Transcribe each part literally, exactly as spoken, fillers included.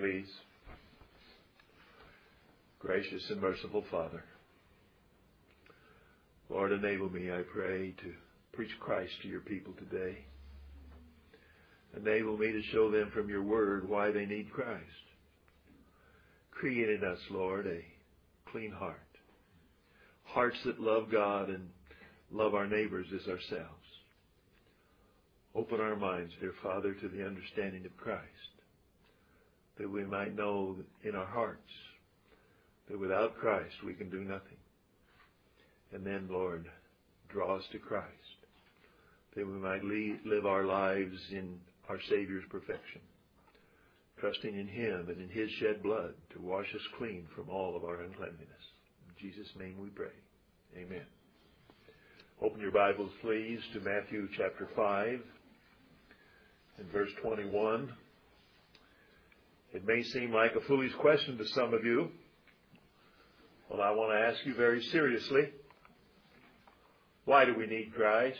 please. Gracious and merciful Father, Lord, enable me, I pray, to preach Christ to your people today. Enable me to show them from your word why they need Christ. Create in us, Lord, a clean heart. Hearts that love God and love our neighbors as ourselves. Open our minds, dear Father, to the understanding of Christ, that we might know in our hearts that without Christ we can do nothing. And then, Lord, draw us to Christ, that we might live our lives in our Savior's perfection, trusting in Him and in His shed blood to wash us clean from all of our uncleanliness. In Jesus' name we pray. Amen. Open your Bibles, please, to Matthew chapter five and verse twenty-one. It may seem like a foolish question to some of you. Well, I want to ask you very seriously, why do we need Christ?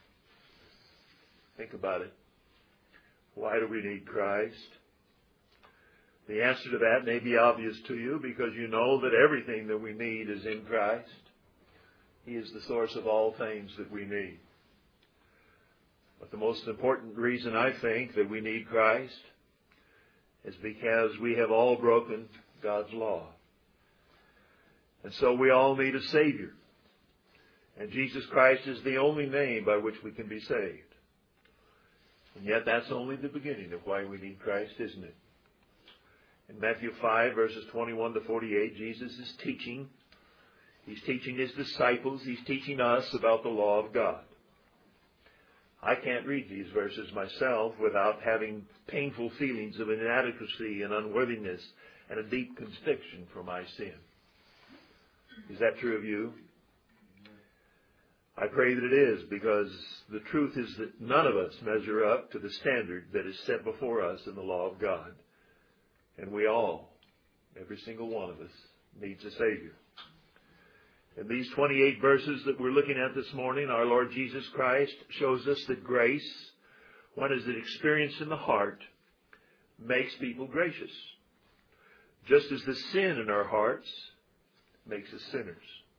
Think about it. Why do we need Christ? The answer to that may be obvious to you because you know that everything that we need is in Christ. He is the source of all things that we need. But the most important reason I think that we need Christ is because we have all broken God's law. And so we all need a Savior. And Jesus Christ is the only name by which we can be saved. And yet that's only the beginning of why we need Christ, isn't it? In Matthew five, verses twenty-one to forty-eight, Jesus is teaching. He's teaching His disciples. He's teaching us about the law of God. I can't read these verses myself without having painful feelings of inadequacy and unworthiness and a deep conviction for my sin. Is that true of you? I pray that it is, because the truth is that none of us measure up to the standard that is set before us in the law of God. And we all, every single one of us, needs a Savior. In these twenty-eight verses that we're looking at this morning, our Lord Jesus Christ shows us that grace, when is it experienced in the heart, makes people gracious. Just as the sin in our hearts makes us sinners.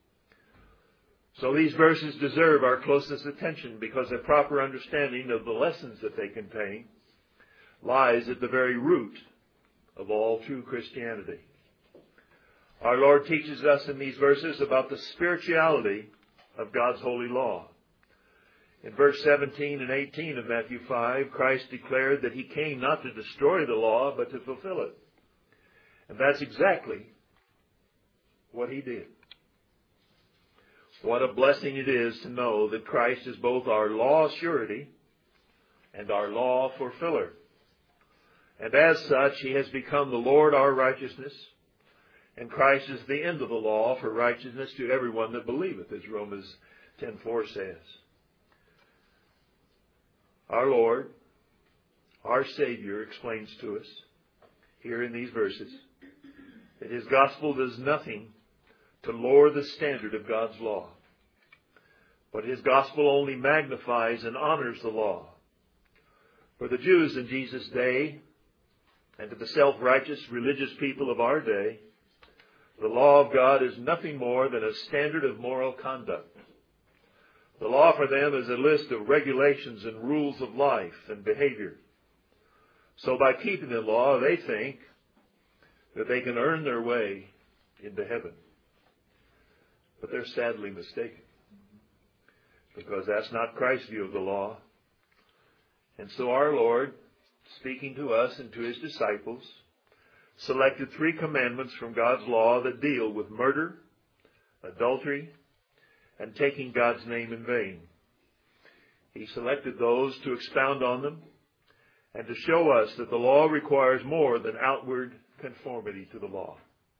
So these verses deserve our closest attention because a proper understanding of the lessons that they contain lies at the very root of all true Christianity. Our Lord teaches us in these verses about the spirituality of God's holy law. In verse seventeen and eighteen of Matthew five, Christ declared that He came not to destroy the law, but to fulfill it. And that's exactly what He did. What a blessing it is to know that Christ is both our law surety and our law fulfiller. And as such, He has become the Lord our righteousness. And Christ is the end of the law for righteousness to everyone that believeth, as Romans ten four says. Our Lord, our Savior, explains to us here in these verses that His gospel does nothing to lower the standard of God's law. But His gospel only magnifies and honors the law. For the Jews in Jesus' day, and to the self-righteous religious people of our day, the law of God is nothing more than a standard of moral conduct. The law for them is a list of regulations and rules of life and behavior. So by keeping the law, they think that they can earn their way into heaven. But they're sadly mistaken, because that's not Christ's view of the law. And so our Lord, speaking to us and to His disciples, selected three commandments from God's law that deal with murder, adultery, and taking God's name in vain. He selected those to expound on them and to show us that the law requires more than outward conformity to the law.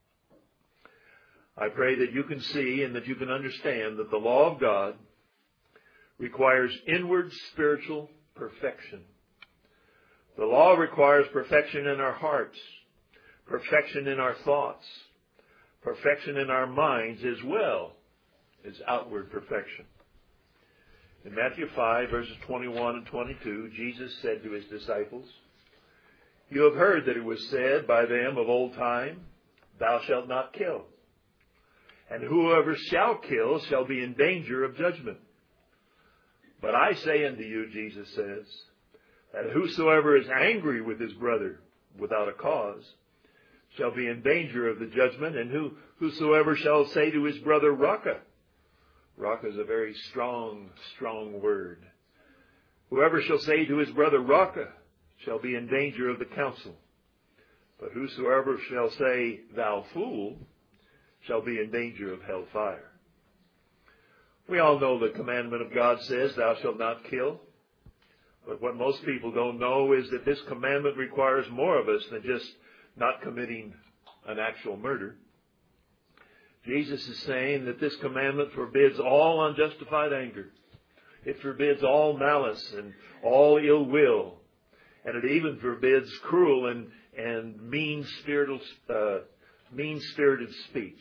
I pray that you can see and that you can understand that the law of God requires inward spiritual perfection. The law requires perfection in our hearts, perfection in our thoughts, perfection in our minds, as well as outward perfection. In Matthew five, verses twenty-one and twenty-two, Jesus said to His disciples, You have heard that it was said by them of old time, Thou shalt not kill. And whoever shall kill shall be in danger of judgment. But I say unto you, Jesus says, that whosoever is angry with his brother without a cause shall be in danger of the judgment, and who, whosoever shall say to his brother, Raca. Raca is a very strong, strong word. Whoever shall say to his brother, Raca, shall be in danger of the council. But whosoever shall say, Thou fool, shall be in danger of hellfire. We all know the commandment of God says, Thou shalt not kill. But what most people don't know is that this commandment requires more of us than just not committing an actual murder. Jesus is saying that this commandment forbids all unjustified anger. It forbids all malice and all ill will. And it even forbids cruel and, and mean-spirited, uh, mean-spirited speech.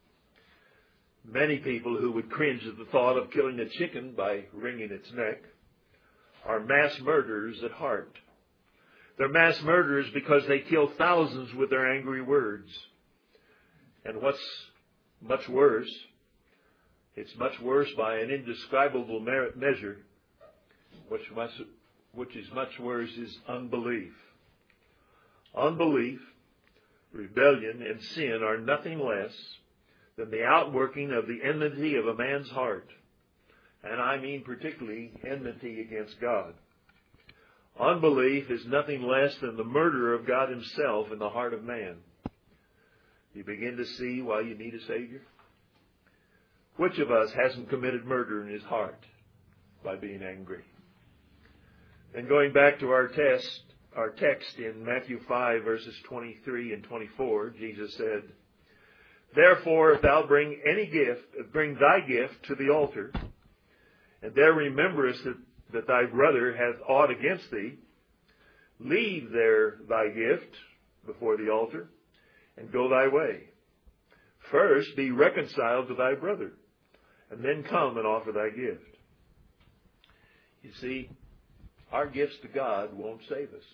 Many people who would cringe at the thought of killing a chicken by wringing its neck are mass murderers at heart. They're mass murderers because they kill thousands with their angry words. And what's much worse, it's much worse by an indescribable measure, which, much, which is much worse, is unbelief. Unbelief, rebellion, and sin are nothing less than the outworking of the enmity of a man's heart. And I mean particularly enmity against God. Unbelief is nothing less than the murder of God himself in the heart of man. You begin to see why you need a Savior? Which of us hasn't committed murder in his heart by being angry? And going back to our test, our text in Matthew five, verses twenty-three and twenty-four, Jesus said, Therefore, if thou bring any gift, bring thy gift to the altar, and there rememberest that, that thy brother hath aught against thee, leave there thy gift before the altar, and go thy way. First be reconciled to thy brother, and then come and offer thy gift. You see, our gifts to God won't save us.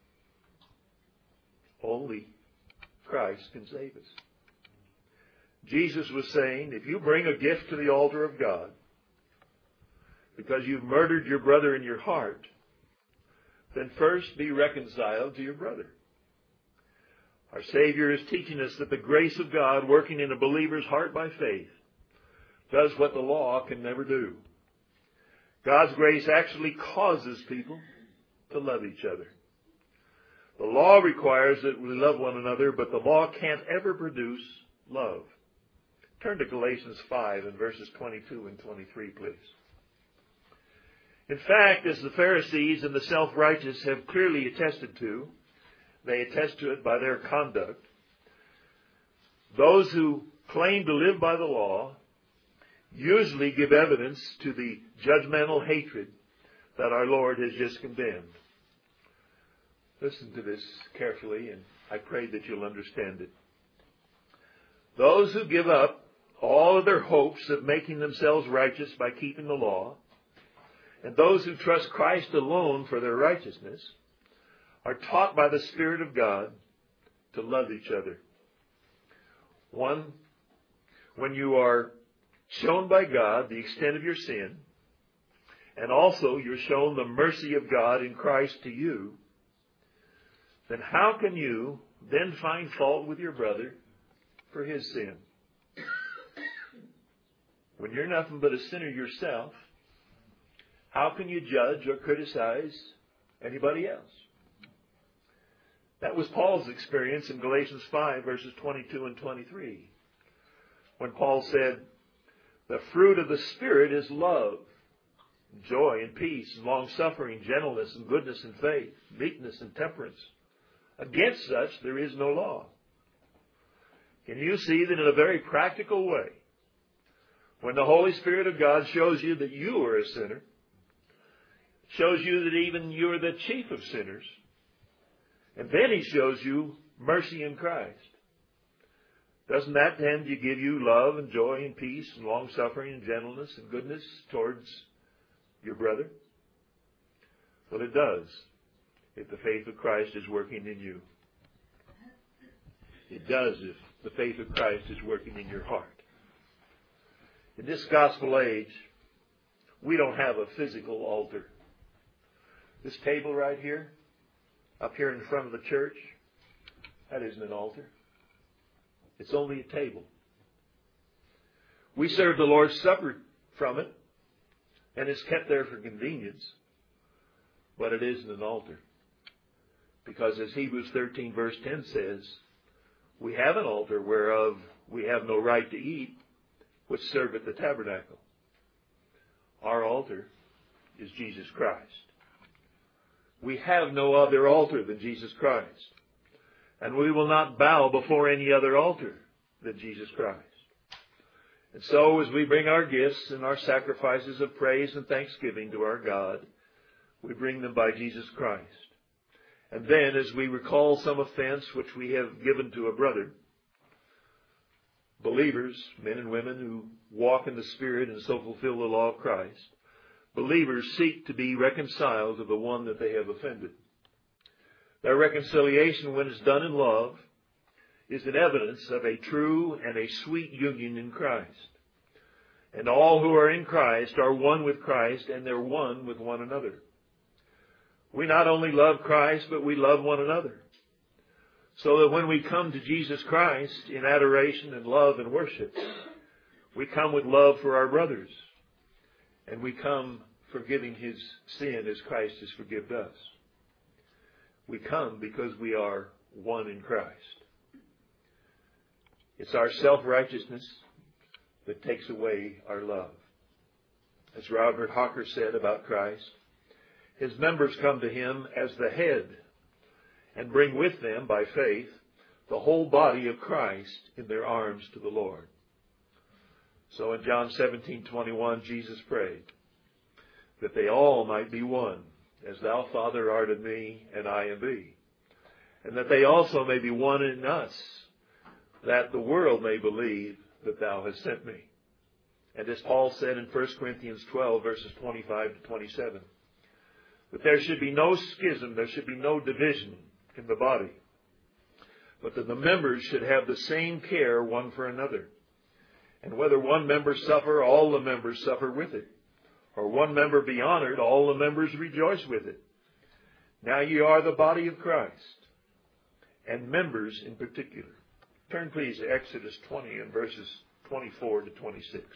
Only Christ can save us. Jesus was saying, if you bring a gift to the altar of God, because you've murdered your brother in your heart, then first be reconciled to your brother. Our Savior is teaching us that the grace of God working in a believer's heart by faith does what the law can never do. God's grace actually causes people to love each other. The law requires that we love one another, but the law can't ever produce love. Turn to Galatians five and verses twenty-two and twenty-three, please. In fact, as the Pharisees and the self-righteous have clearly attested to, they attest to it by their conduct, those who claim to live by the law usually give evidence to the judgmental hatred that our Lord has just condemned. Listen to this carefully, and I pray that you'll understand it. Those who give up all of their hopes of making themselves righteous by keeping the law, and those who trust Christ alone for their righteousness, are taught by the Spirit of God to love each other. One, when you are shown by God the extent of your sin, and also you're shown the mercy of God in Christ to you, then how can you then find fault with your brother for his sin? When you're nothing but a sinner yourself, how can you judge or criticize anybody else? That was Paul's experience in Galatians five, verses twenty-two and twenty-three. When Paul said, the fruit of the Spirit is love, joy and peace, and long-suffering, gentleness and goodness and faith, meekness and temperance. Against such there is no law. Can you see that in a very practical way, when the Holy Spirit of God shows you that you are a sinner, shows you that even you are the chief of sinners, and then he shows you mercy in Christ, doesn't that tend to give you love and joy and peace and long-suffering and gentleness and goodness towards your brother? Well, it does. if the faith of Christ is working in you. It does if the faith of Christ is working in your heart. In this gospel age, we don't have a physical altar. This table right here, up here in front of the church, that isn't an altar. It's only a table. We serve the Lord's Supper from it, and it's kept there for convenience, but it isn't an altar. Because as Hebrews thirteen verse ten says, we have an altar whereof we have no right to eat, which serve at the tabernacle. Our altar is Jesus Christ. We have no other altar than Jesus Christ. And we will not bow before any other altar than Jesus Christ. And so as we bring our gifts and our sacrifices of praise and thanksgiving to our God, we bring them by Jesus Christ. And then as we recall some offense which we have given to a brother, believers, men and women who walk in the Spirit and so fulfill the law of Christ, believers seek to be reconciled to the one that they have offended. Their reconciliation, when it's done in love, is an evidence of a true and a sweet union in Christ. And all who are in Christ are one with Christ, and they're one with one another. We not only love Christ, but we love one another. So that when we come to Jesus Christ in adoration and love and worship, we come with love for our brothers. And we come forgiving his sin as Christ has forgiven us. We come because we are one in Christ. It's our self-righteousness that takes away our love. As Robert Hawker said about Christ, his members come to him as the head and bring with them, by faith, the whole body of Christ in their arms to the Lord. So in John seventeen twenty-one, Jesus prayed that they all might be one, as thou, Father, art in me, and I in thee, and that they also may be one in us, that the world may believe that thou hast sent me. And as Paul said in First Corinthians twelve, verses twenty-five to twenty-seven, that there should be no schism, there should be no division in the body, but that the members should have the same care one for another. And whether one member suffer, all the members suffer with it. Or one member be honored, all the members rejoice with it. Now ye are the body of Christ, and members in particular. Turn please to Exodus twenty and verses twenty-four to twenty-six.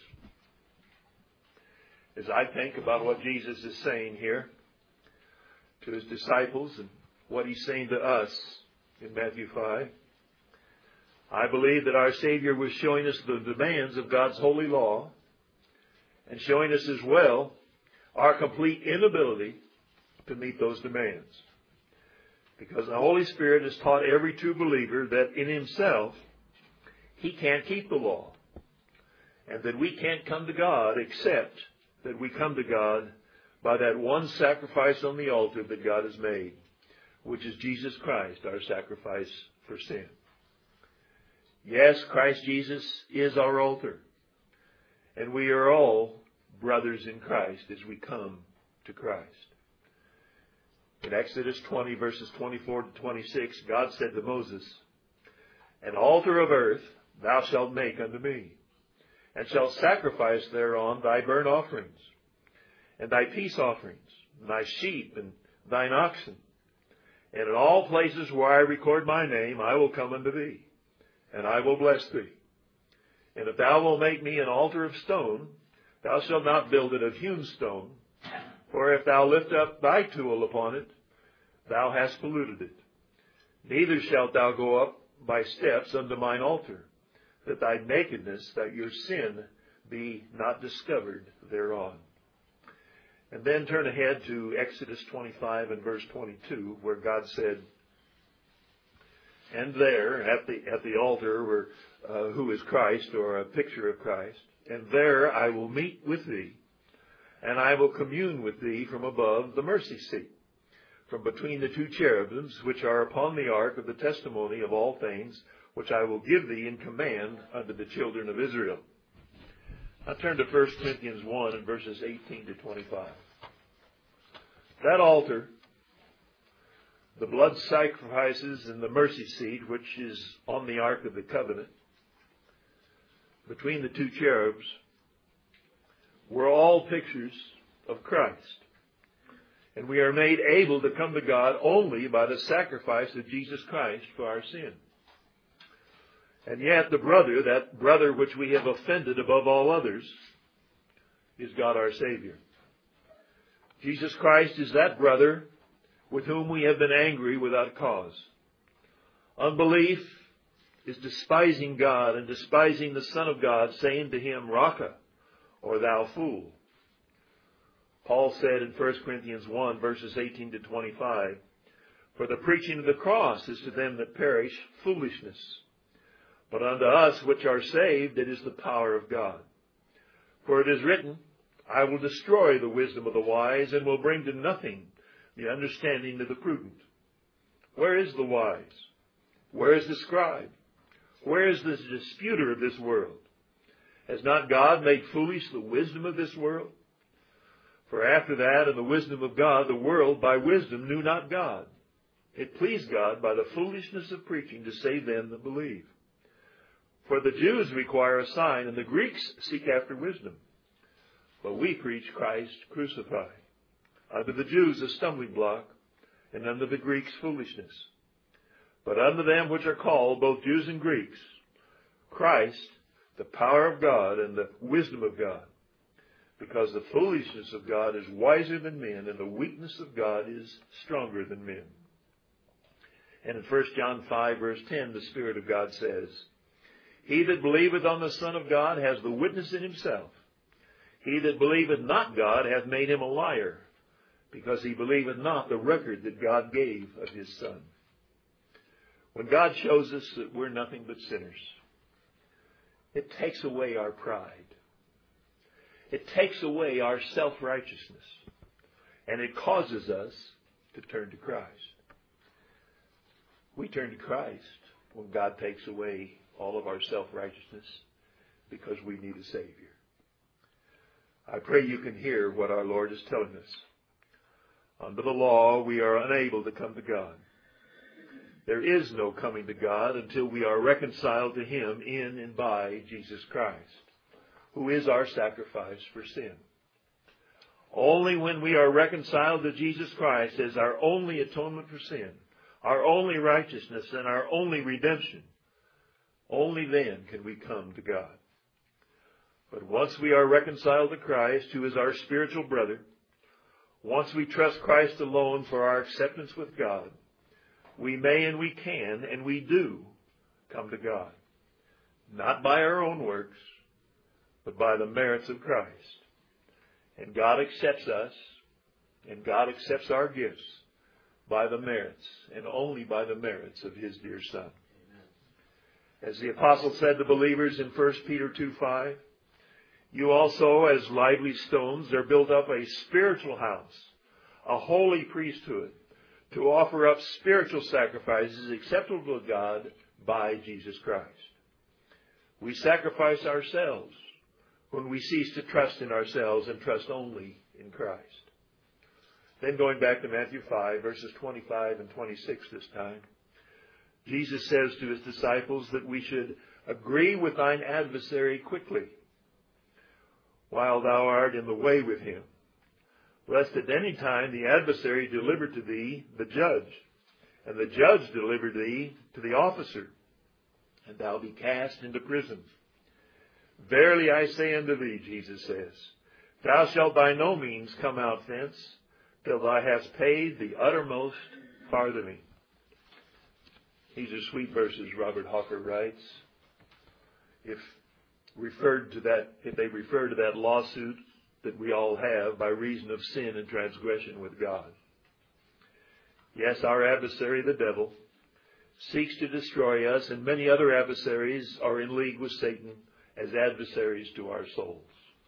As I think about what Jesus is saying here to his disciples and what he's saying to us in Matthew five, I believe that our Savior was showing us the demands of God's holy law and showing us as well our complete inability to meet those demands. Because the Holy Spirit has taught every true believer that in himself he can't keep the law, and that we can't come to God except that we come to God by that one sacrifice on the altar that God has made, which is Jesus Christ, our sacrifice for sin. Yes, Christ Jesus is our altar, and we are all brothers in Christ as we come to Christ. In Exodus twenty, verses twenty-four to twenty-six, God said to Moses, "An altar of earth thou shalt make unto me, and shalt sacrifice thereon thy burnt offerings, and thy peace offerings, and thy sheep, and thine oxen. And in all places where I record my name, I will come unto thee, and I will bless thee. And if thou wilt make me an altar of stone, thou shalt not build it of hewn stone, for if thou lift up thy tool upon it, thou hast polluted it. Neither shalt thou go up by steps unto mine altar, that thy nakedness, that your sin be not discovered thereon." And then turn ahead to Exodus twenty-five and verse twenty-two, where God said, "And there, at the at the altar, where, uh, who is Christ, or a picture of Christ, and there I will meet with thee, and I will commune with thee from above the mercy seat, from between the two cherubims which are upon the ark of the testimony of all things, which I will give thee in command unto the children of Israel." Now turn to First Corinthians one and verses eighteen to twenty-five. That altar the blood sacrifices and the mercy seat, which is on the Ark of the Covenant, between the two cherubs, were all pictures of Christ. And we are made able to come to God only by the sacrifice of Jesus Christ for our sin. And yet the brother, that brother which we have offended above all others, is God our Savior. Jesus Christ is that brother with whom we have been angry without cause. Unbelief is despising God and despising the Son of God, saying to him, Raca, or thou fool. Paul said in First Corinthians one, verses eighteen to twenty-five, for the preaching of the cross is to them that perish foolishness, but unto us which are saved it is the power of God. For it is written, I will destroy the wisdom of the wise, and will bring to nothing the understanding of the prudent. Where is the wise? Where is the scribe? Where is the disputer of this world? Has not God made foolish the wisdom of this world? For after that, in the wisdom of God, the world by wisdom knew not God. It pleased God by the foolishness of preaching to save them that believe. For the Jews require a sign, and the Greeks seek after wisdom. But we preach Christ crucified. Unto the Jews a stumbling block, and unto the Greeks foolishness. But unto them which are called, both Jews and Greeks, Christ, the power of God and the wisdom of God. Because the foolishness of God is wiser than men, and the weakness of God is stronger than men. And in First John five, verse ten, the Spirit of God says, He that believeth on the Son of God has the witness in himself. He that believeth not God hath made him a liar, because he believeth not the record that God gave of his Son. When God shows us that we're nothing but sinners, it takes away our pride. It takes away our self-righteousness. And it causes us to turn to Christ. We turn to Christ when God takes away all of our self-righteousness because we need a Savior. I pray you can hear what our Lord is telling us. Under the law, we are unable to come to God. There is no coming to God until we are reconciled to Him in and by Jesus Christ, who is our sacrifice for sin. Only when we are reconciled to Jesus Christ as our only atonement for sin, our only righteousness, and our only redemption, only then can we come to God. But once we are reconciled to Christ, who is our spiritual brother, once we trust Christ alone for our acceptance with God, we may and we can and we do come to God. Not by our own works, but by the merits of Christ. And God accepts us, and God accepts our gifts by the merits, and only by the merits of His dear Son. Amen. As the apostle said to believers in First Peter two five, you also, as lively stones, are built up a spiritual house, a holy priesthood, to offer up spiritual sacrifices acceptable to God by Jesus Christ. We sacrifice ourselves when we cease to trust in ourselves and trust only in Christ. Then going back to Matthew five, verses twenty-five and twenty-six this time, Jesus says to His disciples that we should agree with thine adversary quickly, while thou art in the way with him, lest at any time the adversary deliver to thee the judge, and the judge deliver thee to the officer, and thou be cast into prison. Verily I say unto thee, Jesus says, thou shalt by no means come out thence, till thou hast paid the uttermost farthing. These are sweet verses, Robert Hawker writes. If referred to that, if they refer to that lawsuit that we all have by reason of sin and transgression with God. Yes, our adversary, the devil, seeks to destroy us, and many other adversaries are in league with Satan as adversaries to our souls.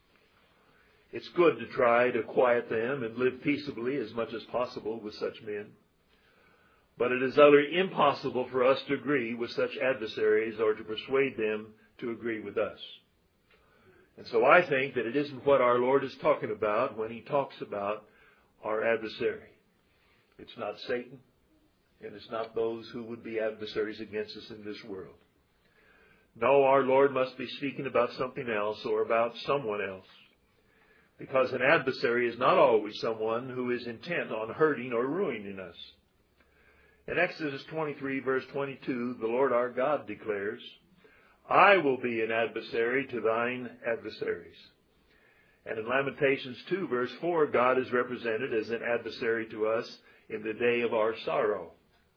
It's good to try to quiet them and live peaceably as much as possible with such men. But it is utterly impossible for us to agree with such adversaries or to persuade them to agree with us. And so I think that it isn't what our Lord is talking about when He talks about our adversary. It's not Satan. and it's not those who would be adversaries against us in this world. No, our Lord must be speaking about something else or about someone else, because an adversary is not always someone who is intent on hurting or ruining us. In Exodus twenty-three, verse twenty-two, the Lord our God declares, I will be an adversary to thine adversaries. And in Lamentations two, verse four, God is represented as an adversary to us in the day of our sorrow.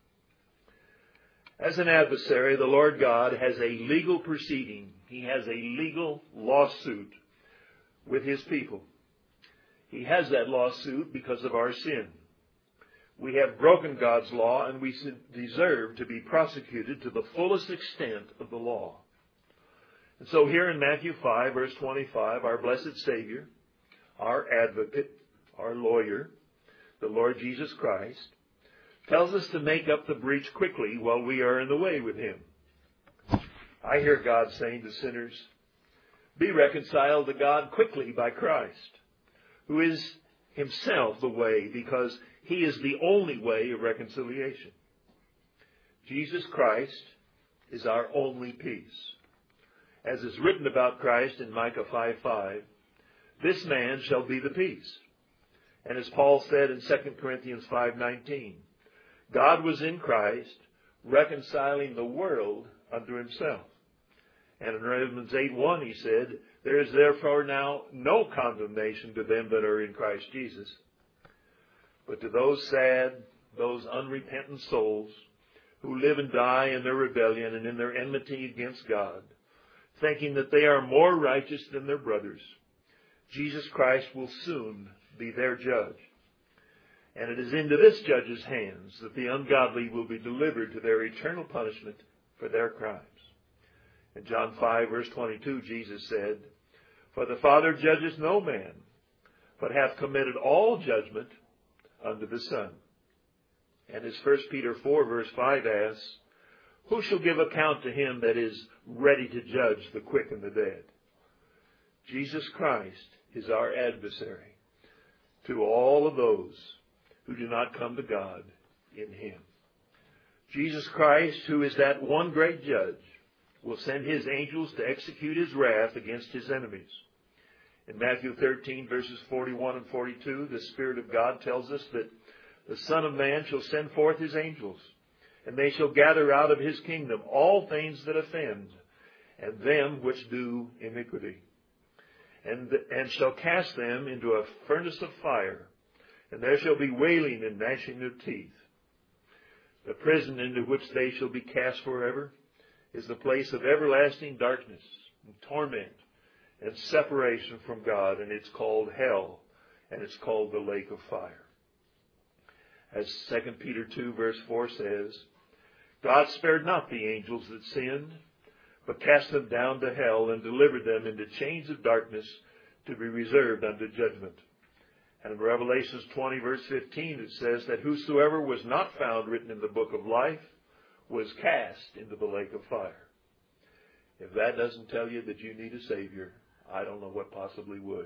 As an adversary, the Lord God has a legal proceeding. He has a legal lawsuit with his people. He has that lawsuit because of our sin. We have broken God's law, and we deserve to be prosecuted to the fullest extent of the law. And so here in Matthew five, verse twenty-five, our blessed Savior, our advocate, our lawyer, the Lord Jesus Christ, tells us to make up the breach quickly while we are in the way with him. I hear God saying to sinners, be reconciled to God quickly by Christ, who is himself the way, because he is the only way of reconciliation. Jesus Christ is our only peace. As is written about Christ in Micah five five, this man shall be the peace. And as Paul said in Second Corinthians five nineteen, God was in Christ, reconciling the world unto himself. And in Romans eight one he said, there is therefore now no condemnation to them that are in Christ Jesus. But to those sad, those unrepentant souls who live and die in their rebellion and in their enmity against God, thinking that they are more righteous than their brothers, Jesus Christ will soon be their judge. And it is into this judge's hands that the ungodly will be delivered to their eternal punishment for their crimes. In John five, verse twenty-two, Jesus said, for the Father judges no man, but hath committed all judgment unto the Son. And as First Peter four, verse five asks, who shall give account to him that is ready to judge the quick and the dead? Jesus Christ is our adversary to all of those who do not come to God in him. Jesus Christ, who is that one great judge, will send his angels to execute his wrath against his enemies. In Matthew thirteen, verses forty-one and forty-two, the Spirit of God tells us that the Son of Man shall send forth his angels, and they shall gather out of his kingdom all things that offend, and them which do iniquity, and, and shall cast them into a furnace of fire, and there shall be wailing and gnashing of teeth. The prison into which they shall be cast forever is the place of everlasting darkness and torment and separation from God, and it's called hell, and it's called the lake of fire. As Second Peter two, verse four says, God spared not the angels that sinned, but cast them down to hell and delivered them into chains of darkness to be reserved unto judgment. And in Revelation twenty, verse fifteen, it says that whosoever was not found written in the book of life was cast into the lake of fire. If that doesn't tell you that you need a Savior, I don't know what possibly would.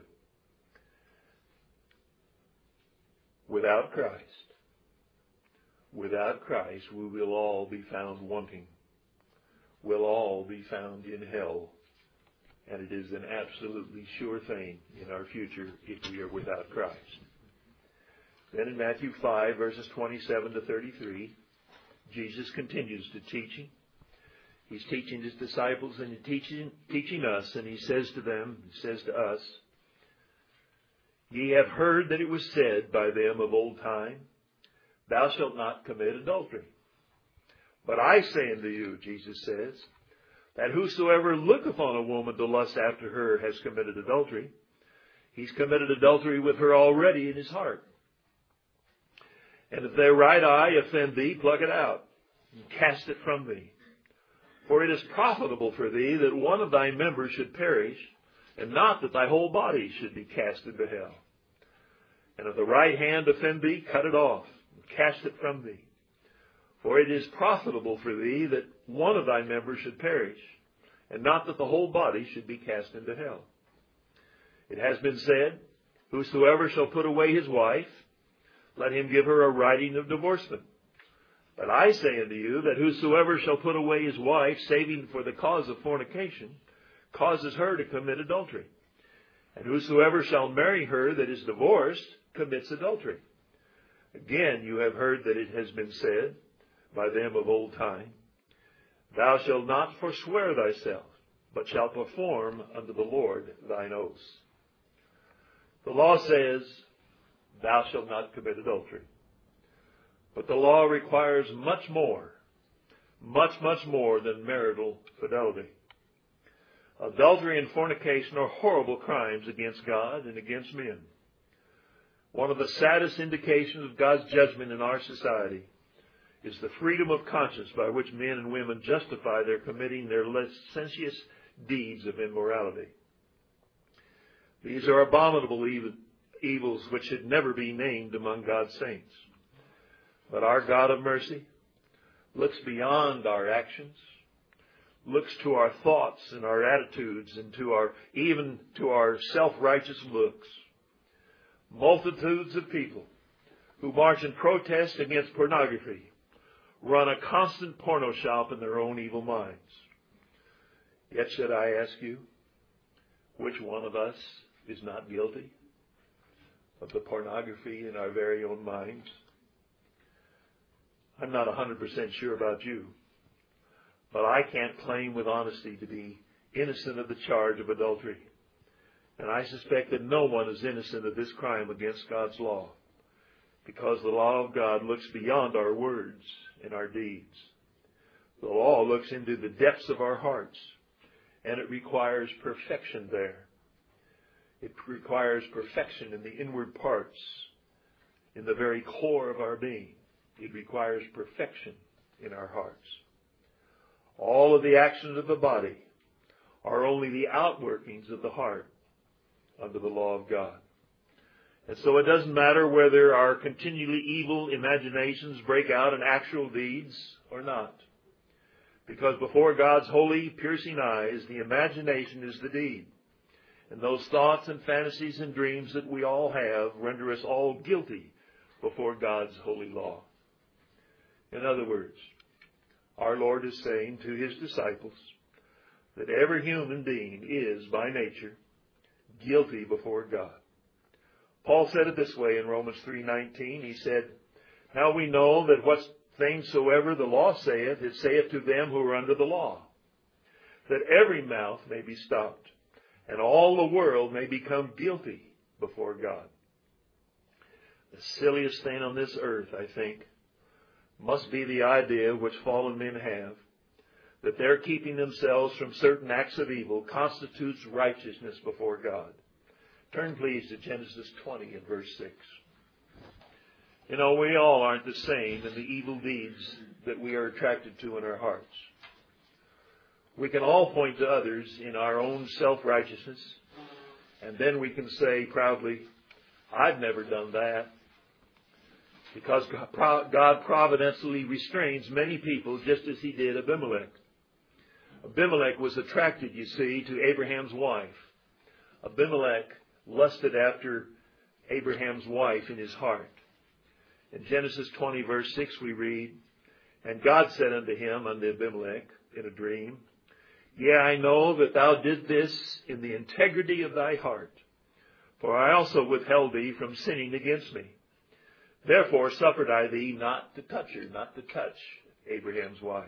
Without Christ, without Christ, we will all be found wanting. We'll all be found in hell. And it is an absolutely sure thing in our future if we are without Christ. Then in Matthew five, verses twenty-seven to thirty-three, Jesus continues to teaching. He's teaching his disciples and he's teaching, teaching us, and he says to them, he says to us, ye have heard that it was said by them of old time, thou shalt not commit adultery. But I say unto you, Jesus says, that whosoever looketh on a woman to lust after her has committed adultery. He's committed adultery with her already in his heart. And if thy right eye offend thee, pluck it out, and cast it from thee. For it is profitable for thee that one of thy members should perish, and not that thy whole body should be cast into hell. And if the right hand offend thee, cut it off, and cast it from thee. For it is profitable for thee that one of thy members should perish, and not that the whole body should be cast into hell. It has been said, whosoever shall put away his wife, let him give her a writing of divorcement. But I say unto you that whosoever shall put away his wife, saving for the cause of fornication, causes her to commit adultery. And whosoever shall marry her that is divorced commits adultery. Again, you have heard that it has been said by them of old time, Thou shalt not forswear thyself, but shalt perform unto the Lord thine oaths. The law says, Thou shalt not commit adultery. But the law requires much more, much, much more than marital fidelity. Adultery and fornication are horrible crimes against God and against men. One of the saddest indications of God's judgment in our society is the freedom of conscience by which men and women justify their committing their licentious deeds of immorality. These are abominable evils which should never be named among God's saints. But our God of mercy looks beyond our actions, looks to our thoughts and our attitudes and to our, even to our self-righteous looks. Multitudes of people who march in protest against pornography run a constant porno shop in their own evil minds. Yet should I ask you, which one of us is not guilty of the pornography in our very own minds? I'm not one hundred percent sure about you, but I can't claim with honesty to be innocent of the charge of adultery. And I suspect that no one is innocent of this crime against God's law, because the law of God looks beyond our words and our deeds. The law looks into the depths of our hearts, and it requires perfection there. It requires perfection in the inward parts, in the very core of our being. It requires perfection in our hearts. All of the actions of the body are only the outworkings of the heart under the law of God. And so it doesn't matter whether our continually evil imaginations break out in actual deeds or not. Because before God's holy, piercing eyes, the imagination is the deed. And those thoughts and fantasies and dreams that we all have render us all guilty before God's holy law. In other words, our Lord is saying to His disciples that every human being is, by nature, guilty before God. Paul said it this way in Romans three nineteen. He said, Now we know that what things soever the law saith, it saith to them who are under the law, that every mouth may be stopped, and all the world may become guilty before God. The silliest thing on this earth, I think, must be the idea which fallen men have, that their keeping themselves from certain acts of evil constitutes righteousness before God. Turn please to Genesis twenty and verse six. You know, we all aren't the same in the evil deeds that we are attracted to in our hearts. We can all point to others in our own self-righteousness, and then we can say proudly, I've never done that. Because God providentially restrains many people just as He did Abimelech. Abimelech was attracted, you see, to Abraham's wife. Abimelech lusted after Abraham's wife in his heart. In Genesis twenty verse six we read, And God said unto him, unto Abimelech, in a dream, Yea, I know that thou did this in the integrity of thy heart, for I also withheld thee from sinning against me. Therefore suffered I thee not to touch her, not to touch Abraham's wife.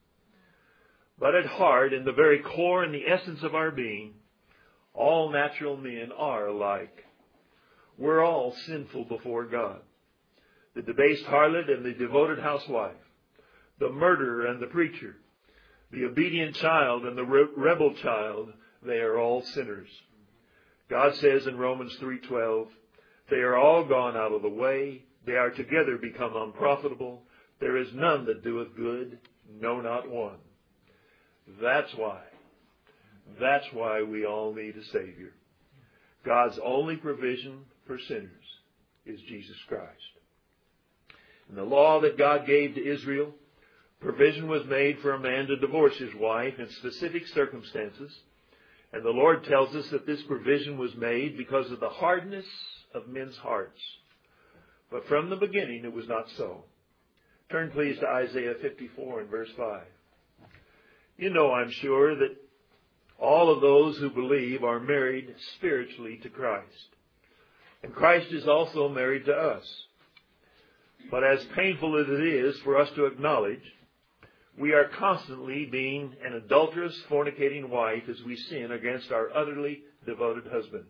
But at heart, in the very core and the essence of our being, all natural men are alike. We're all sinful before God. The debased harlot and the devoted housewife, the murderer and the preacher, the obedient child and the re- rebel child, they are all sinners. God says in Romans three twelve, They are all gone out of the way. They are together become unprofitable. There is none that doeth good, no, not one. That's why. That's why we all need a Savior. God's only provision for sinners is Jesus Christ. In the law that God gave to Israel, provision was made for a man to divorce his wife in specific circumstances. And the Lord tells us that this provision was made because of the hardness of men's hearts. But from the beginning, it was not so. Turn please to Isaiah fifty-four and verse five. You know, I'm sure, that all of those who believe are married spiritually to Christ. And Christ is also married to us. But as painful as it is for us to acknowledge, we are constantly being an adulterous, fornicating wife as we sin against our utterly devoted husband.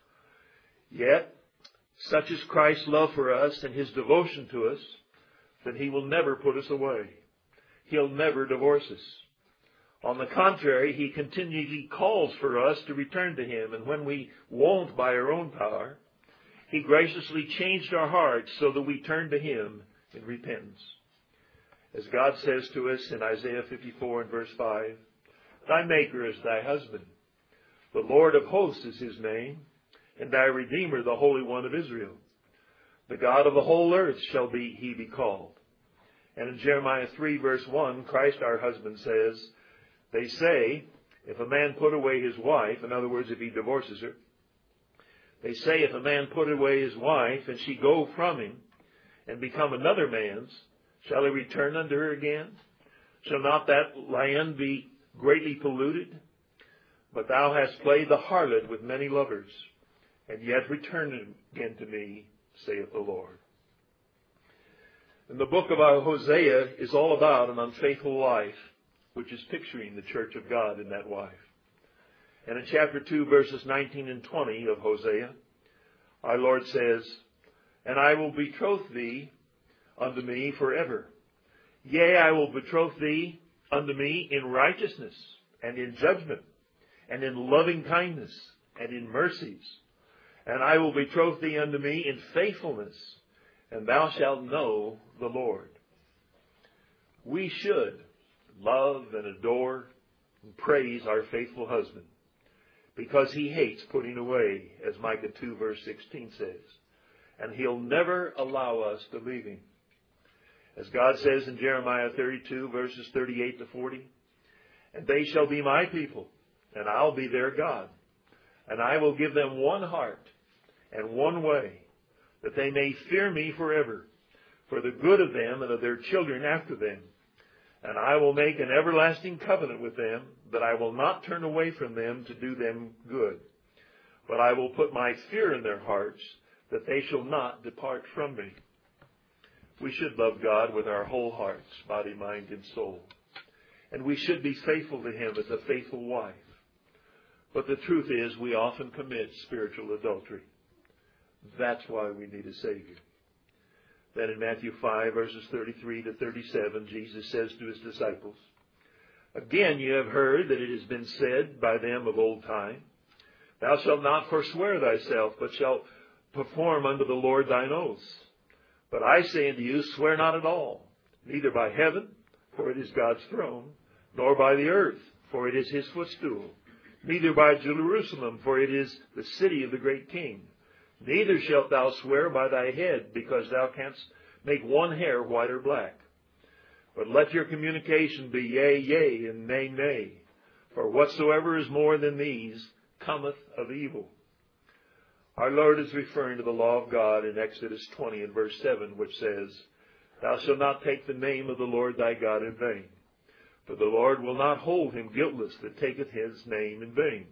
Yet, such is Christ's love for us and His devotion to us, that He will never put us away. He'll never divorce us. On the contrary, He continually calls for us to return to Him, and when we won't by our own power, He graciously changed our hearts so that we turn to Him in repentance. As God says to us in Isaiah fifty-four and verse five, Thy Maker is thy husband. The Lord of hosts is His name, and thy Redeemer, the Holy One of Israel. The God of the whole earth shall be He be called. And in Jeremiah three verse one, Christ our husband says, They say, if a man put away his wife, in other words, if he divorces her, they say if a man put away his wife, and she go from him, and become another man's, shall he return unto her again? Shall not that land be greatly polluted? But thou hast played the harlot with many lovers, and yet return again to me, saith the Lord. And the book of Hosea is all about an unfaithful life, which is picturing the church of God in that wife. And in chapter two, verses nineteen and twenty of Hosea, our Lord says, And I will betroth thee unto me forever. Yea, I will betroth thee unto me in righteousness, and in judgment, and in loving kindness, and in mercies. And I will betroth thee unto me in faithfulness, and thou shalt know the Lord. We should love and adore and praise our faithful husband, because he hates putting away, as Micah two verse sixteen says. And he'll never allow us to leave him. As God says in Jeremiah thirty-two verses thirty-eight to forty, And they shall be my people, and I'll be their God. And I will give them one heart and one way, that they may fear me forever, for the good of them and of their children after them. And I will make an everlasting covenant with them, that I will not turn away from them to do them good. But I will put my fear in their hearts, that they shall not depart from me. We should love God with our whole hearts, body, mind, and soul. And we should be faithful to Him as a faithful wife. But the truth is, we often commit spiritual adultery. That's why we need a Savior. Then in Matthew five, verses thirty-three to thirty-seven, Jesus says to His disciples, Again you have heard that it has been said by them of old time, Thou shalt not forswear thyself, but shalt perform unto the Lord thine oaths. But I say unto you, swear not at all, neither by heaven, for it is God's throne, nor by the earth, for it is His footstool, neither by Jerusalem, for it is the city of the great King. Neither shalt thou swear by thy head, because thou canst make one hair white or black. But let your communication be yea, yea, and nay, nay. For whatsoever is more than these cometh of evil. Our Lord is referring to the law of God in Exodus twenty and verse seven, which says, Thou shalt not take the name of the Lord thy God in vain. For the Lord will not hold him guiltless that taketh His name in vain.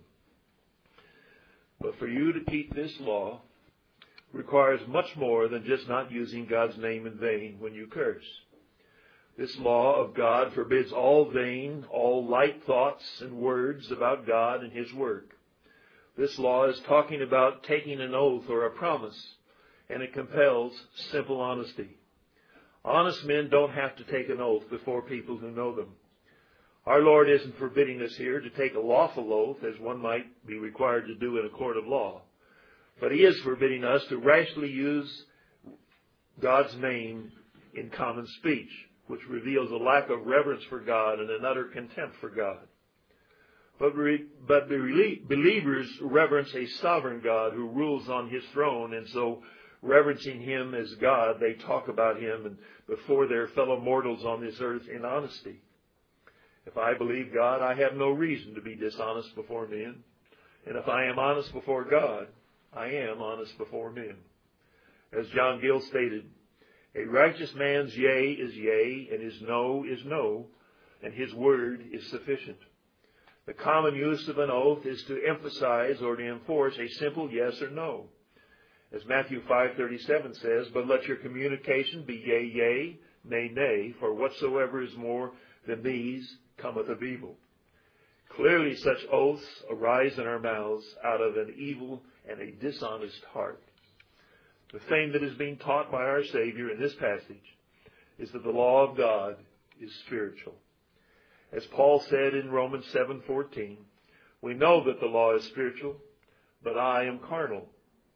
But for you to keep this law requires much more than just not using God's name in vain when you curse. This law of God forbids all vain, all light thoughts and words about God and His work. This law is talking about taking an oath or a promise, and it compels simple honesty. Honest men don't have to take an oath before people who know them. Our Lord isn't forbidding us here to take a lawful oath, as one might be required to do in a court of law. But He is forbidding us to rashly use God's name in common speech, which reveals a lack of reverence for God and an utter contempt for God. But, re, but believers reverence a sovereign God who rules on His throne, and so reverencing Him as God, they talk about Him and before their fellow mortals on this earth in honesty. If I believe God, I have no reason to be dishonest before men. And if I am honest before God, I am honest before men. As John Gill stated, A righteous man's yea is yea, and his no is no, and his word is sufficient. The common use of an oath is to emphasize or to enforce a simple yes or no. As Matthew five thirty-seven says, but let your communication be yea, yea, nay, nay, for whatsoever is more than these cometh of evil. Clearly such oaths arise in our mouths out of an evil and a dishonest heart. The thing that is being taught by our Savior in this passage is that the law of God is spiritual. As Paul said in Romans seven fourteen, we know that the law is spiritual, but I am carnal,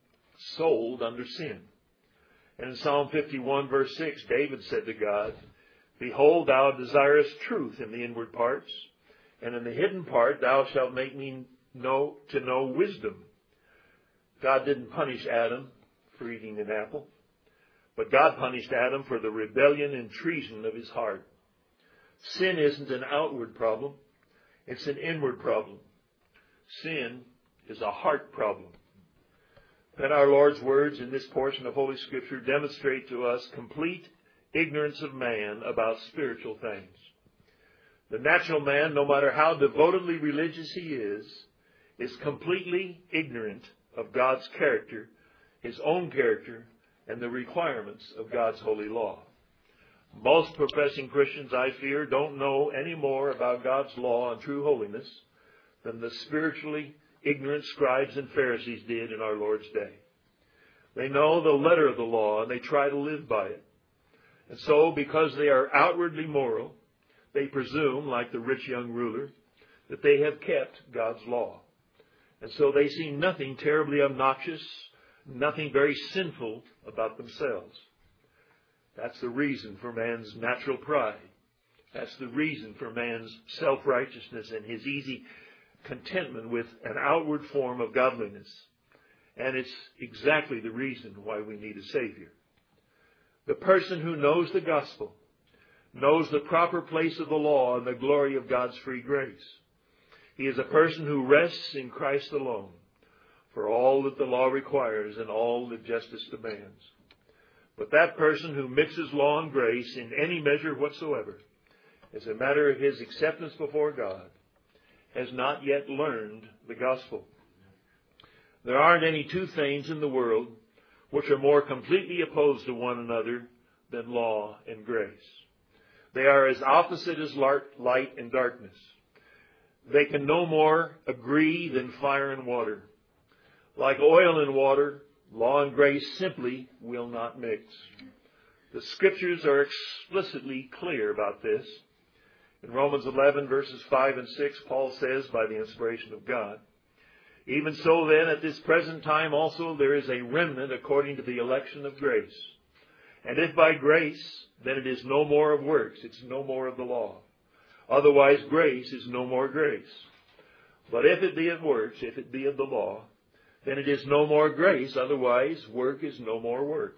sold under sin. And in Psalm fifty-one verse six, David said to God, behold, thou desirest truth in the inward parts, and in the hidden part thou shalt make me know to know wisdom. God didn't punish Adam for eating an apple, but God punished Adam for the rebellion and treason of his heart. Sin isn't an outward problem, it's an inward problem. Sin is a heart problem. Then our Lord's words in this portion of Holy Scripture demonstrate to us complete ignorance of man about spiritual things. The natural man, no matter how devotedly religious he is, is completely ignorant of God's character, his own character, and the requirements of God's holy law. Most professing Christians, I fear, don't know any more about God's law and true holiness than the spiritually ignorant scribes and Pharisees did in our Lord's day. They know the letter of the law and they try to live by it. And so, because they are outwardly moral, they presume, like the rich young ruler, that they have kept God's law. And so they see nothing terribly obnoxious, nothing very sinful about themselves. That's the reason for man's natural pride. That's the reason for man's self-righteousness and his easy contentment with an outward form of godliness. And it's exactly the reason why we need a Savior. The person who knows the gospel knows the proper place of the law and the glory of God's free grace. He is a person who rests in Christ alone for all that the law requires and all that justice demands. But that person who mixes law and grace in any measure whatsoever, as a matter of his acceptance before God, has not yet learned the gospel. There aren't any two things in the world which are more completely opposed to one another than law and grace. They are as opposite as light and darkness. They can no more agree than fire and water. Like oil and water, law and grace simply will not mix. The Scriptures are explicitly clear about this. In Romans eleven, verses five and six, Paul says, by the inspiration of God, even so then, at this present time also there is a remnant according to the election of grace. And if by grace, then it is no more of works, it's no more of the law. Otherwise grace is no more grace. But if it be of works, if it be of the law, then it is no more grace, otherwise work is no more work.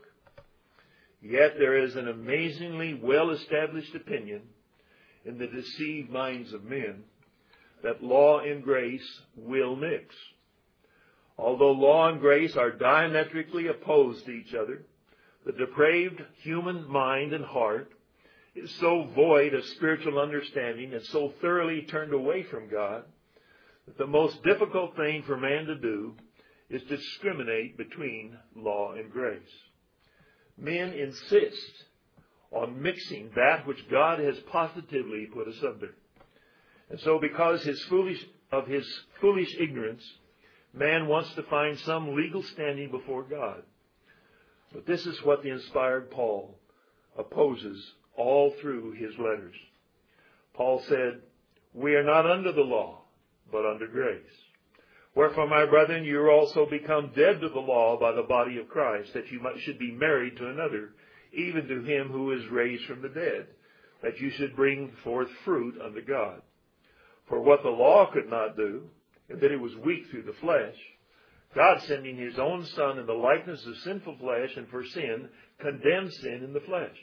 Yet there is an amazingly well-established opinion in the deceived minds of men that law and grace will mix. Although law and grace are diametrically opposed to each other, the depraved human mind and heart is so void of spiritual understanding and so thoroughly turned away from God that the most difficult thing for man to do is to discriminate between law and grace. Men insist on mixing that which God has positively put asunder. And so because his foolish, of his foolish ignorance, man wants to find some legal standing before God. But this is what the inspired Paul opposes all through his letters. Paul said, we are not under the law, but under grace. Wherefore, my brethren, you are also become dead to the law by the body of Christ, that you should be married to another, even to him who is raised from the dead, that you should bring forth fruit unto God. For what the law could not do, and that it was weak through the flesh, God sending his own Son in the likeness of sinful flesh, and for sin, condemned sin in the flesh,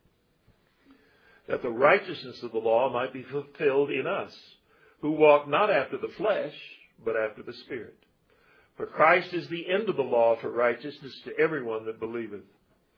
that the righteousness of the law might be fulfilled in us, who walk not after the flesh, but after the Spirit. For Christ is the end of the law for righteousness to everyone that believeth.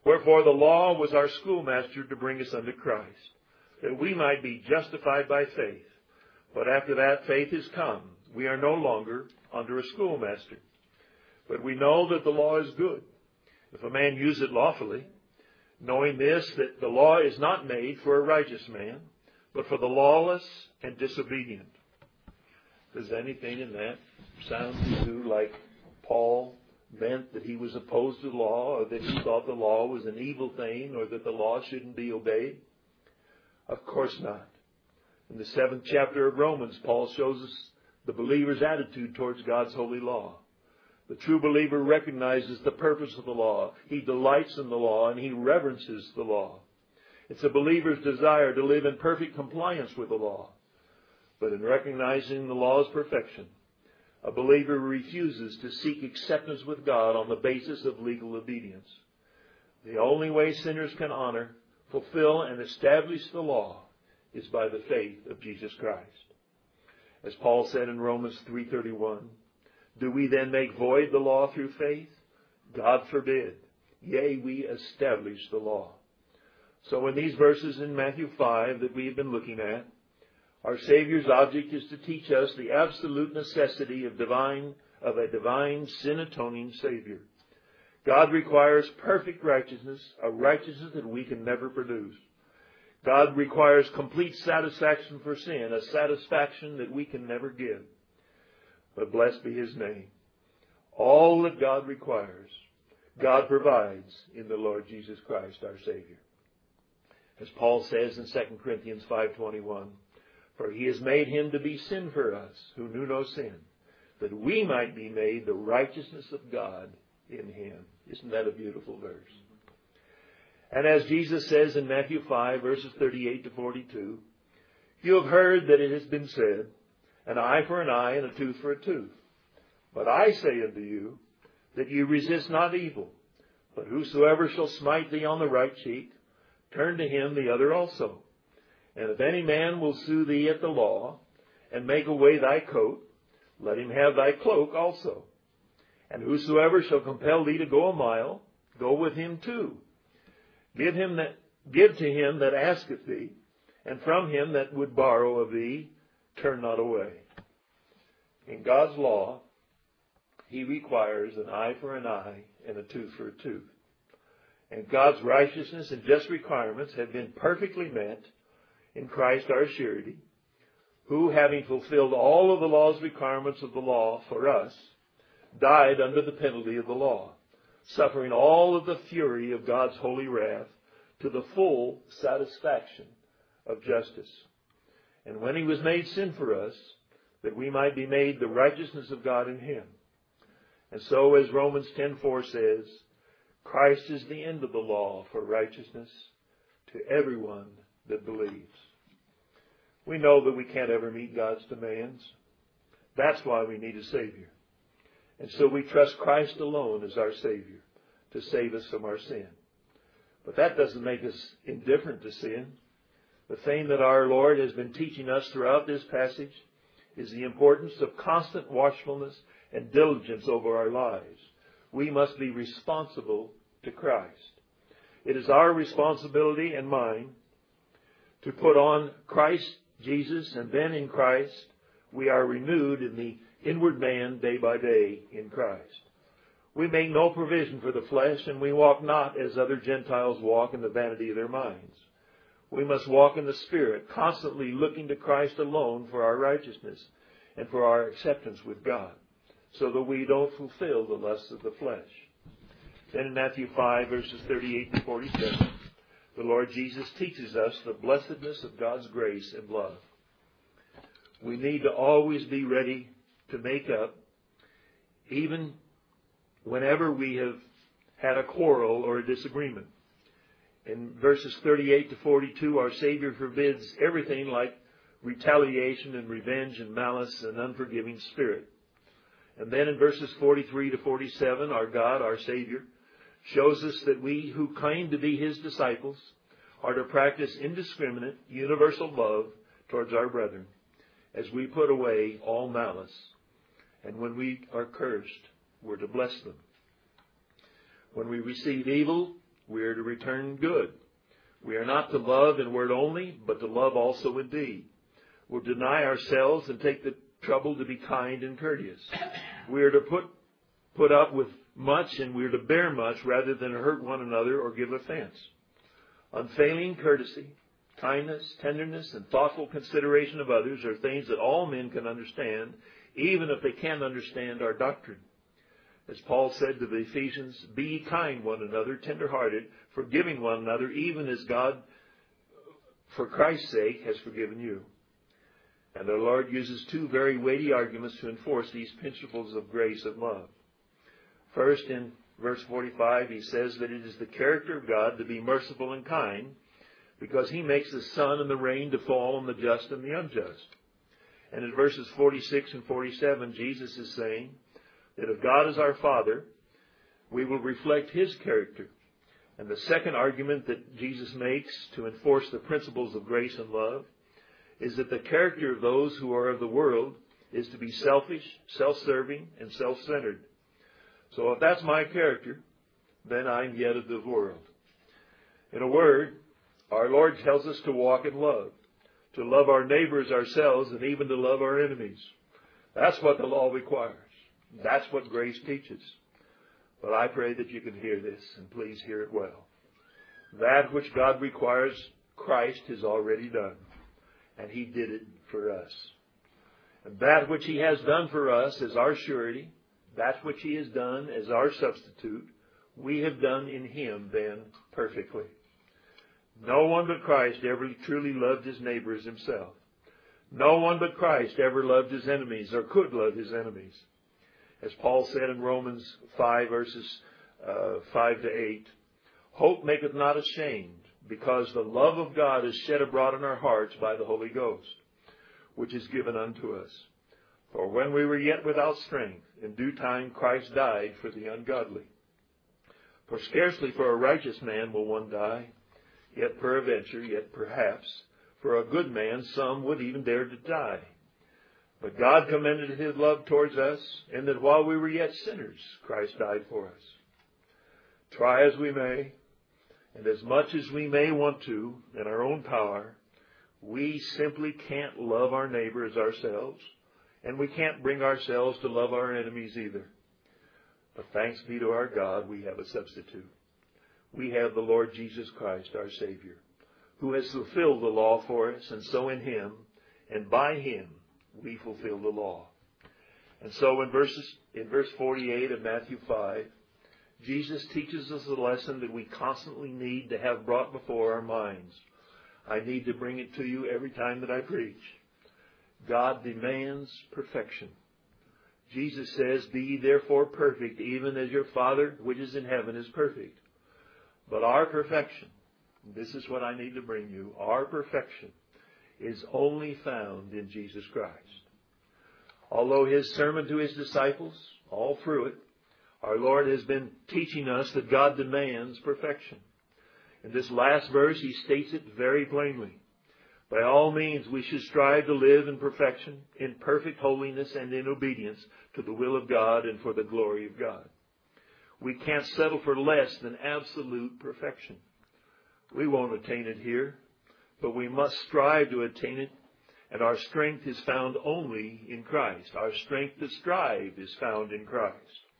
Wherefore the law was our schoolmaster to bring us unto Christ, that we might be justified by faith. But after that faith is come, we are no longer under a schoolmaster. But we know that the law is good, if a man use it lawfully, knowing this, that the law is not made for a righteous man, but for the lawless and disobedient. Does anything in that sound to you like Paul meant that he was opposed to the law, or that he thought the law was an evil thing, or that the law shouldn't be obeyed? Of course not. In the seventh chapter of Romans, Paul shows us the believer's attitude towards God's holy law. The true believer recognizes the purpose of the law. He delights in the law, and he reverences the law. It's a believer's desire to live in perfect compliance with the law. But in recognizing the law's perfection, a believer refuses to seek acceptance with God on the basis of legal obedience. The only way sinners can honor, fulfill, and establish the law is by the faith of Jesus Christ. As Paul said in Romans three thirty-one, do we then make void the law through faith? God forbid. Yea, we establish the law. So in these verses in Matthew five that we have been looking at, our Savior's object is to teach us the absolute necessity of divine, of a divine sin-atoning Savior. God requires perfect righteousness, a righteousness that we can never produce. God requires complete satisfaction for sin, a satisfaction that we can never give. But blessed be His name. All that God requires, God provides in the Lord Jesus Christ, our Savior. As Paul says in Second Corinthians five twenty-one, for He has made Him to be sin for us, who knew no sin, that we might be made the righteousness of God in Him. Isn't that a beautiful verse? And as Jesus says in Matthew five, verses thirty-eight to forty-two, you have heard that it has been said, an eye for an eye and a tooth for a tooth. But I say unto you, that you resist not evil, but whosoever shall smite thee on the right cheek, turn to him the other also. And if any man will sue thee at the law, and make away thy coat, let him have thy cloak also. And whosoever shall compel thee to go a mile, go with him too. Give him that, give to him that asketh thee, and from him that would borrow of thee, turn not away. In God's law, He requires an eye for an eye and a tooth for a tooth. And God's righteousness and just requirements have been perfectly met in Christ our surety, who, having fulfilled all of the law's requirements of the law for us, died under the penalty of the law, suffering all of the fury of God's holy wrath to the full satisfaction of justice. And when He was made sin for us, that we might be made the righteousness of God in Him. And so, as Romans ten four says, Christ is the end of the law for righteousness to everyone that believes. We know that we can't ever meet God's demands. That's why we need a Savior. And so we trust Christ alone as our Savior to save us from our sin. But that doesn't make us indifferent to sin. The thing that our Lord has been teaching us throughout this passage is the importance of constant watchfulness and diligence over our lives. We must be responsible to Christ. It is our responsibility and mine to put on Christ Jesus, and then in Christ we are renewed in the inward man day by day in Christ. We make no provision for the flesh, and we walk not as other Gentiles walk in the vanity of their minds. We must walk in the Spirit, constantly looking to Christ alone for our righteousness and for our acceptance with God, so that we don't fulfill the lusts of the flesh. Then in Matthew five, verses thirty-eight to forty-seven, the Lord Jesus teaches us the blessedness of God's grace and love. We need to always be ready to make up, even whenever we have had a quarrel or a disagreement. In verses thirty-eight to forty-two, our Savior forbids everything like retaliation and revenge and malice and unforgiving spirit. And then in verses forty-three to forty-seven, our God, our Savior, shows us that we who claim to be His disciples are to practice indiscriminate, universal love towards our brethren as we put away all malice. And when we are cursed, we're to bless them. When we receive evil We are to return good. We are not to love in word only, but to love also in deed. We'll deny ourselves and take the trouble to be kind and courteous. We are to put put up with much, and we are to bear much rather than hurt one another or give offense. Unfailing courtesy, kindness, tenderness, and thoughtful consideration of others are things that all men can understand, even if they can't understand our doctrine. As Paul said to the Ephesians, be ye kind one another, tender-hearted, forgiving one another, even as God, for Christ's sake, has forgiven you. And our Lord uses two very weighty arguments to enforce these principles of grace and love. First, in verse forty-five, he says that it is the character of God to be merciful and kind, because he makes the sun and the rain to fall on the just and the unjust. And in verses forty-six and forty-seven, Jesus is saying that if God is our Father, we will reflect his character. And the second argument that Jesus makes to enforce the principles of grace and love is that the character of those who are of the world is to be selfish, self-serving, and self-centered. So if that's my character, then I'm yet of the world. In a word, our Lord tells us to walk in love, to love our neighbors ourselves, and even to love our enemies. That's what the law requires. That's what grace teaches. But I pray that you can hear this, and please hear it well. That which God requires, Christ has already done, and he did it for us. And that which he has done for us as our surety, that which he has done as our substitute, we have done in him then perfectly. No one but Christ ever truly loved his neighbor as himself. No one but Christ ever loved his enemies or could love his enemies. As Paul said in Romans five, verses uh, five to eight, hope maketh not ashamed, because the love of God is shed abroad in our hearts by the Holy Ghost, which is given unto us. For when we were yet without strength, in due time Christ died for the ungodly. For scarcely for a righteous man will one die, yet peradventure, yet perhaps, for a good man some would even dare to die. But God commended his love towards us, in that while we were yet sinners, Christ died for us. Try as we may, and as much as we may want to in our own power, we simply can't love our neighbor as ourselves, and we can't bring ourselves to love our enemies either. But thanks be to our God, we have a substitute. We have the Lord Jesus Christ, our Savior, who has fulfilled the law for us, and so in him, and by him, we fulfill the law. And so in verses in verse forty-eight of Matthew five, Jesus teaches us a lesson that we constantly need to have brought before our minds. I need to bring it to you every time that I preach. God demands perfection. Jesus says, be ye therefore perfect, even as your Father which is in heaven is perfect. But our perfection, this is what I need to bring you, our perfection is only found in Jesus Christ. Although his sermon to his disciples, all through it, our Lord has been teaching us that God demands perfection. In this last verse, he states it very plainly. By all means, we should strive to live in perfection, in perfect holiness and in obedience to the will of God and for the glory of God. We can't settle for less than absolute perfection. We won't attain it here, but we must strive to attain it, and our strength is found only in Christ. Our strength to strive is found in Christ.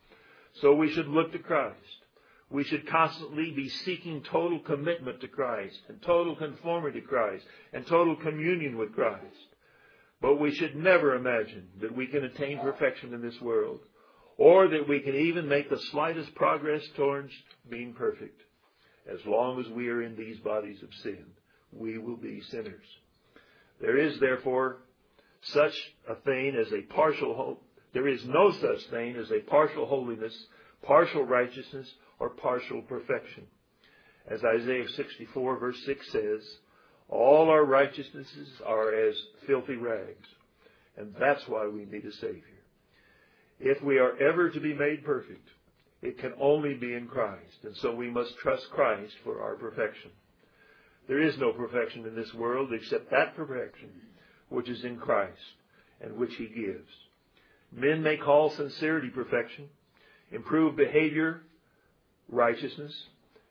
So we should look to Christ. We should constantly be seeking total commitment to Christ, and total conformity to Christ, and total communion with Christ. But we should never imagine that we can attain perfection in this world, or that we can even make the slightest progress towards being perfect. As long as we are in these bodies of sin, we will be sinners. There is therefore such a thing as a partial hope. There is no such thing as a partial holiness, partial righteousness, or partial perfection. As Isaiah sixty-four verse six says, all our righteousnesses are as filthy rags. And that's why we need a Savior. If we are ever to be made perfect, it can only be in Christ. And so we must trust Christ for our perfection. There is no perfection in this world except that perfection which is in Christ and which he gives. Men may call sincerity perfection, improved behavior righteousness,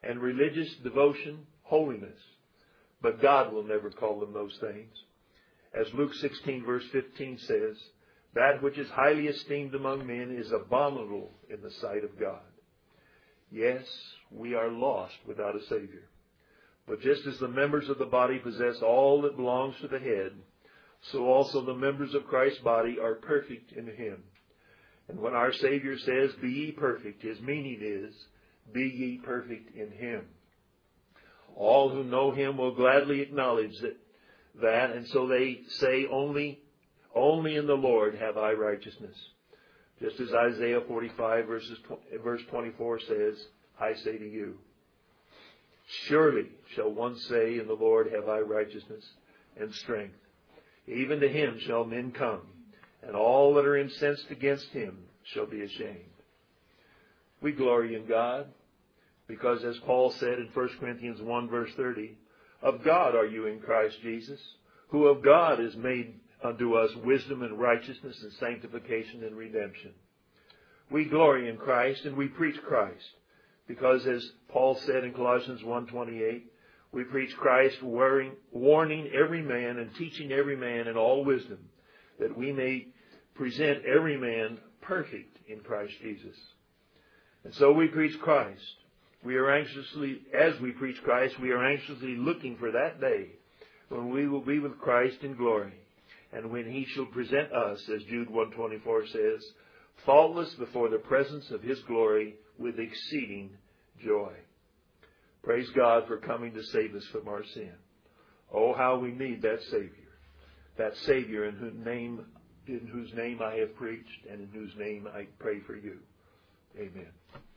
and religious devotion, holiness. But God will never call them those things. As Luke sixteen verse fifteen says, that which is highly esteemed among men is abominable in the sight of God. Yes, we are lost without a Savior. But just as the members of the body possess all that belongs to the head, so also the members of Christ's body are perfect in Him. And when our Savior says, be ye perfect, His meaning is, be ye perfect in Him. All who know Him will gladly acknowledge that, that and so they say, only, only in the Lord have I righteousness. Just as Isaiah forty-five verses, verse twenty-four says, I say to you, surely shall one say, in the Lord have I righteousness and strength. Even to Him shall men come, and all that are incensed against Him shall be ashamed. We glory in God, because as Paul said in First Corinthians one verse thirty, of God are you in Christ Jesus, who of God is made unto us wisdom and righteousness and sanctification and redemption. We glory in Christ and we preach Christ, because as Paul said in Colossians one twenty-eight, we preach Christ, warning, warning every man and teaching every man in all wisdom, that we may present every man perfect in Christ Jesus. And so we preach Christ. We are anxiously, as we preach Christ, we are anxiously looking for that day when we will be with Christ in glory, and when He shall present us, as Jude one twenty-four says, faultless before the presence of His glory with exceeding joy. Praise God for coming to save us from our sin. Oh, how we need that Savior. That Savior in whose name, in whose name I have preached and in whose name I pray for you. Amen.